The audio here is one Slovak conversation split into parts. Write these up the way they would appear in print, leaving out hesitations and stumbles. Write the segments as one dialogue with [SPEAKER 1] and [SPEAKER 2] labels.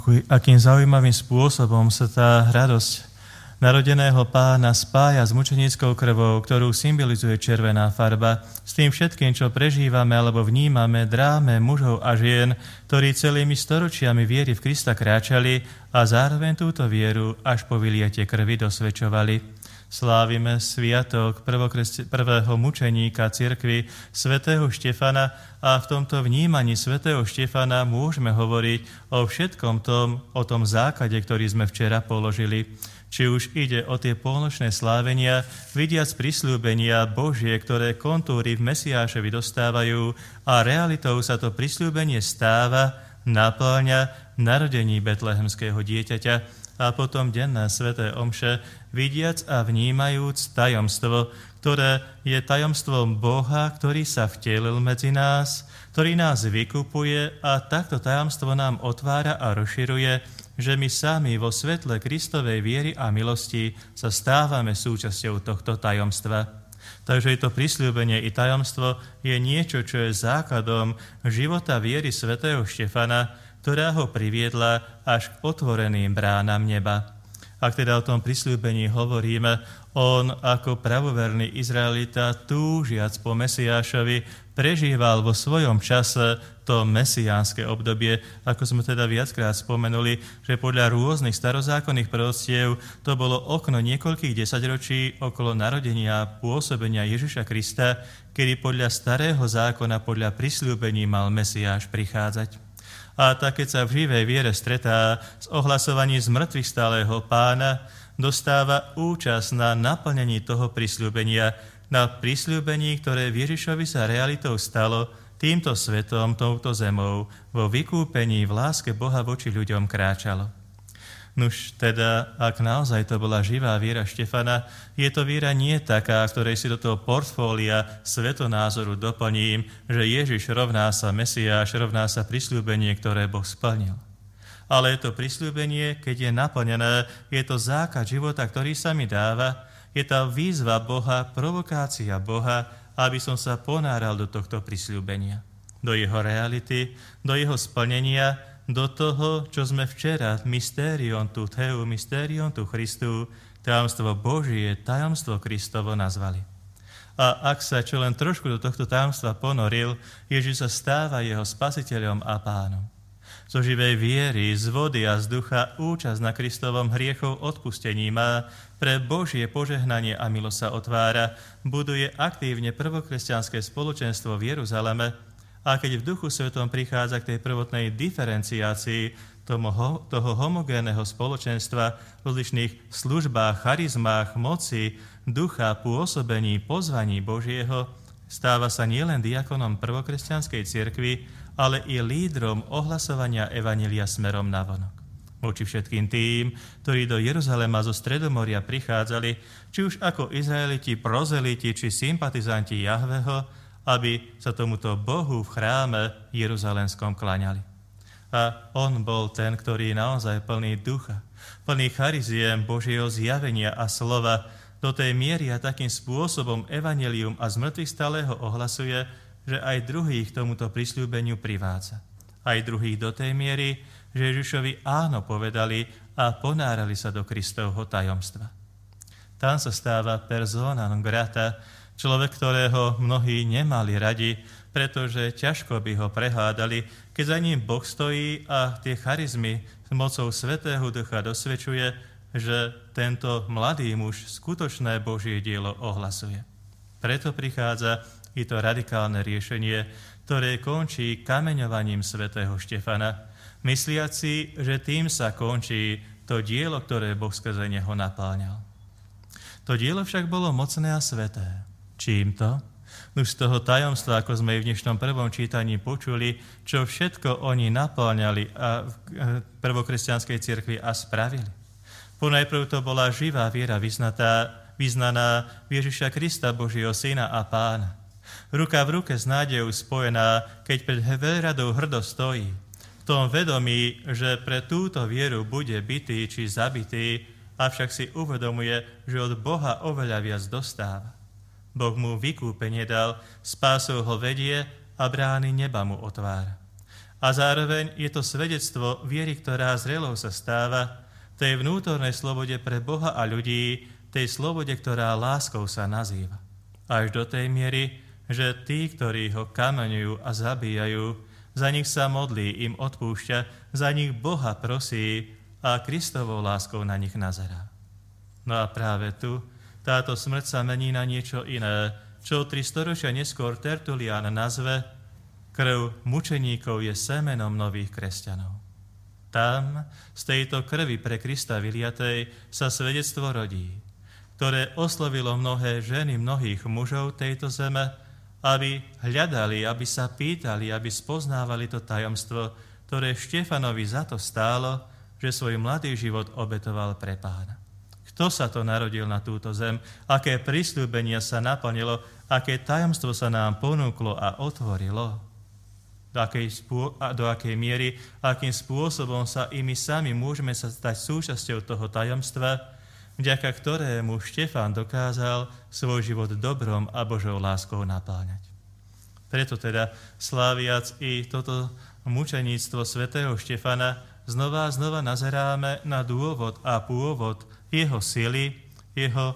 [SPEAKER 1] Akým zaujímavým spôsobom sa tá radosť narodeného Pána spája s mučenickou krvou, ktorú symbolizuje červená farba, s tým všetkým, čo prežívame alebo vnímame, dráme mužov a žien, ktorí celými storočiami viery v Krista kráčali a zároveň túto vieru až po vyliatie krvi dosvedčovali. Slávime sviatok prvého mučeníka cirkvi svätého Štefana a v tomto vnímaní svätého Štefana môžeme hovoriť o všetkom tom, o tom základe, ktorý sme včera položili. Či už ide o tie polnočné slávenia, vidiac prisľúbenia Božie, ktoré kontúry v Mesiášovi dostávajú a realitou sa to prisľúbenie stáva, naplňa narodení betlehemského dieťaťa a potom denné sväté omše, vidiac a vnímajúc tajomstvo, ktoré je tajomstvom Boha, ktorý sa vtelil medzi nás, ktorý nás vykupuje a takto tajomstvo nám otvára a rozširuje, že my sami vo svetle Kristovej viery a milosti sa stávame súčasťou tohto tajomstva. Takže to prisľúbenie i tajomstvo je niečo, čo je základom života viery svätého Štefana, ktorá ho priviedla až k otvoreným bránam neba. Ak teda o tom prisľúbení hovoríme, on ako pravoverný Izraelita túžiac po Mesiášovi prežíval vo svojom čase to mesiánske obdobie, ako sme teda viackrát spomenuli, že podľa rôznych starozákonných proroctiev to bolo okno niekoľkých desaťročí okolo narodenia a pôsobenia Ježiša Krista, kedy podľa starého zákona, podľa prisľúbení mal Mesiáš prichádzať. A tak, keď sa v živej viere stretá s ohlasovaním z mŕtvych stálého Pána, dostáva účasť na naplnení toho prisľúbenia, na prisľúbení, ktoré v Ježišovi sa realitou stalo, týmto svetom, touto zemou, vo vykúpení v láske Boha voči ľuďom kráčalo. Nuž teda, ak naozaj to bola živá viera Štefana, je to viera nie taká, ktorej si do toho portfólia svetonázoru doplním, že Ježiš rovná sa Mesiáš, rovná sa prisľúbenie, ktoré Boh splnil. Ale je to prisľúbenie, keď je naplnené, je to základ života, ktorý sa mi dáva, je tá výzva Boha, provokácia Boha, aby som sa ponáral do tohto prisľúbenia, do jeho reality, do jeho splnenia, do toho, čo sme včera mysterion tu Theu, mysterion tu Christu, tajomstvo Božie, tajomstvo Kristovo nazvali. A ak sa čo len trošku do tohto tajomstva ponoril, Ježiš sa stáva jeho spasiteľom a pánom. Zo živej viery, z vody a z ducha účasť na Kristovom hriechov odpustení má, pre Božie požehnanie a milosť sa otvára, buduje aktívne prvokresťanské spoločenstvo v Jeruzaleme, a keď v Duchu Svetom prichádza k tej prvotnej diferenciácii toho homogénneho spoločenstva v rozličných službách, charizmách, moci, ducha, pôsobení, pozvaní Božieho, stáva sa nielen diakonom prvokresťanskej cirkvi, ale i lídrom ohlasovania evanjelia smerom navonok. Voči všetkým tým, ktorí do Jeruzalema zo Stredomoria prichádzali, či už ako Izraeliti, prozeliti, či sympatizanti Jahveho, aby sa tomuto Bohu v chráme jeruzalemskom klaňali. A on bol ten, ktorý naozaj plný ducha, plný chariziem Božieho zjavenia a slova, do tej miery a takým spôsobom evanjelium a zmrtvých stáleho ohlasuje, že aj druhých tomuto prisľúbeniu privádza. Aj druhých do tej miery, že Ježišovi áno povedali a ponárali sa do Kristovho tajomstva. Tam sa stáva persona non grata, človek, ktorého mnohí nemali radi, pretože ťažko by ho prehádali, keď za ním Boh stojí a tie charizmy s mocou Svätého Ducha dosvedčuje, že tento mladý muž skutočné Božie dielo ohlasuje. Preto prichádza i to radikálne riešenie, ktoré končí kameňovaním svätého Štefana, mysliaci, že tým sa končí to dielo, ktoré Boh skrze neho napáňal. To dielo však bolo mocné a sväté. Čím to? Už z toho tajomstva, ako sme v dnešnom prvom čítaní počuli, čo všetko oni napáňali a v prvokresťanskej cirkvi a spravili. Ponajprv to bola živá viera vyznaná v Ježiša Krista, Božieho Syna a Pána. Ruka v ruke s nádejou spojená, keď pred veľradou hrdo stojí. V tom vedomí, že pre túto vieru bude bitý či zabitý, avšak si uvedomuje, že od Boha oveľa viac dostáva. Boh mu vykúpenie dal, spásou ho vedie a brány neba mu otvára. A zároveň je to svedectvo viery, ktorá zrelou sa stáva, tej vnútornej slobode pre Boha a ľudí, tej slobode, ktorá láskou sa nazýva. Až do tej miery, že tí, ktorí ho kameňujú a zabíjajú, za nich sa modlí, im odpúšťa, za nich Boha prosí a Kristovou láskou na nich nazerá. No a práve tu táto smrť sa mení na niečo iné, čo 3 storočia neskôr Tertulián nazve krv mučeníkov je semenom nových kresťanov. Tam, z tejto krvi pre Krista vyliatej, sa svedectvo rodí, ktoré oslovilo mnohé ženy, mnohých mužov tejto zeme, aby hľadali, aby sa pýtali, aby spoznávali to tajomstvo, ktoré Štefanovi za to stálo, že svoj mladý život obetoval pre Pána. Kto sa to narodil na túto zem, aké prisľúbenia sa naplnilo, aké tajomstvo sa nám ponúklo a otvorilo, do akej miery, akým spôsobom sa i my sami môžeme sa stať súčasťou toho tajomstva, vďaka ktorému Štefán dokázal svoj život dobrom a Božou láskou napáňať. Preto teda, sláviac i toto mučeníctvo svätého Štefana, znova a znova nazeráme na dôvod a pôvod jeho sily, jeho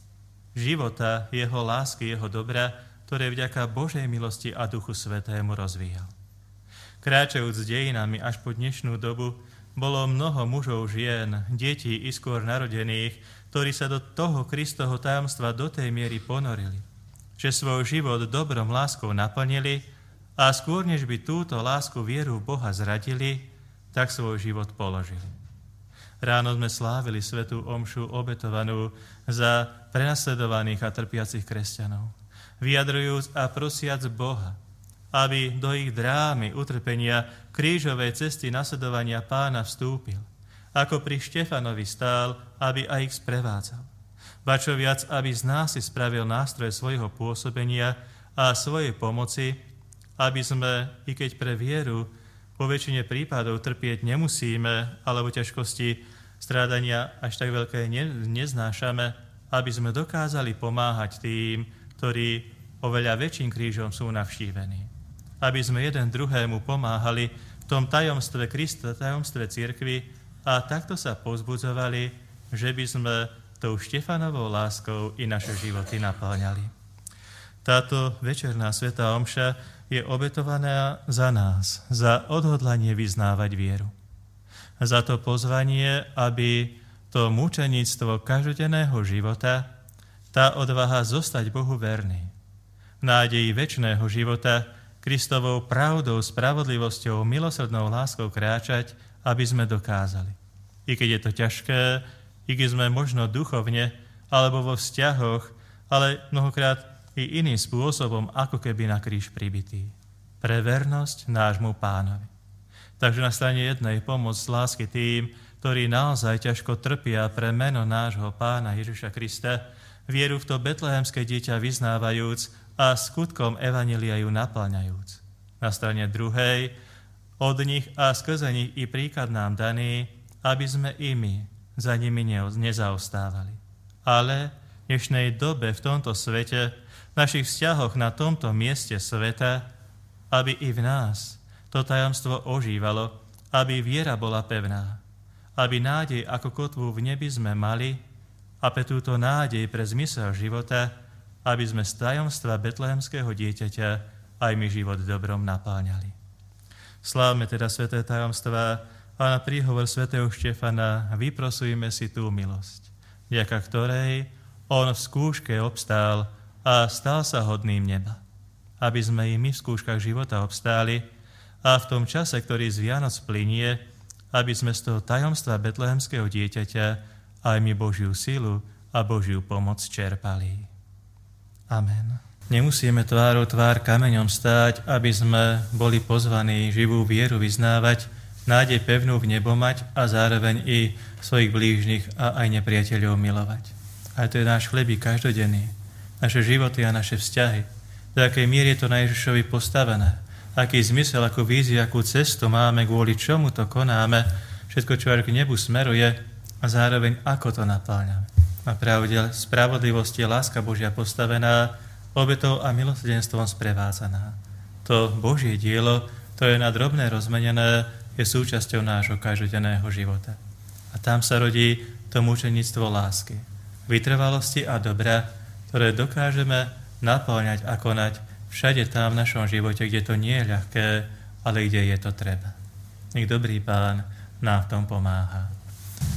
[SPEAKER 1] života, jeho lásky, jeho dobra, ktoré vďaka Božej milosti a Duchu Svätému rozvíjal. Kráčajúc dejinami až po dnešnú dobu, bolo mnoho mužov, žien, detí i skôr narodených, ktorí sa do toho Kristovho tajomstva do tej miery ponorili, že svoj život dobrom láskou naplnili a skôr než by túto lásku vieru v Boha zradili, tak svoj život položili. Ráno sme slávili svätú omšu obetovanú za prenasledovaných a trpiacich kresťanov, vyjadrujúc a prosiac Boha, aby do ich drámy, utrpenia, krížovej cesty nasledovania Pána vstúpil, ako pri Štefanovi stál, aby aj ich sprevádzal. Ba čo viac, aby z nás si spravil nástroj svojho pôsobenia a svojej pomoci, aby sme, i keď pre vieru po väčšine prípadov trpieť nemusíme, alebo ťažkosti strádania až tak veľké neznášame, aby sme dokázali pomáhať tým, ktorí oveľa väčším krížom sú navštívení. Aby sme jeden druhému pomáhali v tom tajomstve Krista, tajomstve cirkvi a takto sa povzbudzovali, že by sme tou Štefanovou láskou i naše životy napĺňali. Táto večerná svätá omša je obetovaná za nás, za odhodlanie vyznávať vieru. Za to pozvanie, aby to mučeníctvo každodenného života, tá odvaha zostať Bohu verný, v nádeji večného života, Kristovou pravdou, spravodlivosťou, milosrdnou láskou kráčať, aby sme dokázali. I keď je to ťažké, i keď sme možno duchovne, alebo vo vzťahoch, ale mnohokrát i iným spôsobom, ako keby na kríž pribitý. Pre vernosť nášmu Pánovi. Takže na strane jednej pomoc z lásky tým, ktorí naozaj ťažko trpia pre meno nášho Pána Ježiša Krista, vieru v to betlehemské dieťa vyznávajúc, a skutkom evanjelia ju napĺňajúc. Na strane druhej, od nich a skrze nich i príklad nám daný, aby sme i my za nimi nezaostávali. Ale v dnešnej dobe, v tomto svete, v našich vzťahoch na tomto mieste sveta, aby i v nás to tajomstvo ožívalo, aby viera bola pevná, aby nádej ako kotvu v nebi sme mali a pre túto nádej pre zmysel života, aby sme z tajomstva betlehemského dieťaťa aj my život dobrom napáňali. Slávme teda sväté tajomstvá a na príhovor svätého Štefana vyprosujme si tú milosť, vďaka ktorej on v skúške obstál a stal sa hodným neba. Aby sme i my v skúškach života obstáli a v tom čase, ktorý z Vianoc plynie, aby sme z toho tajomstva betlehemského dieťaťa aj my Božiu silu a Božiu pomoc čerpali. Amen. Nemusíme tvárou tvár kameňom stáť, aby sme boli pozvaní živú vieru vyznávať, nádej pevnú v nebo mať a zároveň i svojich blížnych a aj nepriateľov milovať. A to je náš chlebík každodenný, naše životy a naše vzťahy. Do akej miery je to na Ježišovi postavené, aký zmysel, akú víziu, akú cestu máme, kvôli čomu to konáme, všetko, čo k nebu smeruje a zároveň ako to napĺňame. Na pravde spravodlivosti je láska Božia postavená, obetou a milosrdenstvom sprevádzaná. To Božie dielo, to je na drobné rozmenené, je súčasťou nášho každodenného života. A tam sa rodí to mučenictvo lásky, vytrvalosti a dobra, ktoré dokážeme naplňať a konať všade tam v našom živote, kde to nie je ľahké, ale kde je to treba. Nech dobrý Pán nám v tom pomáha.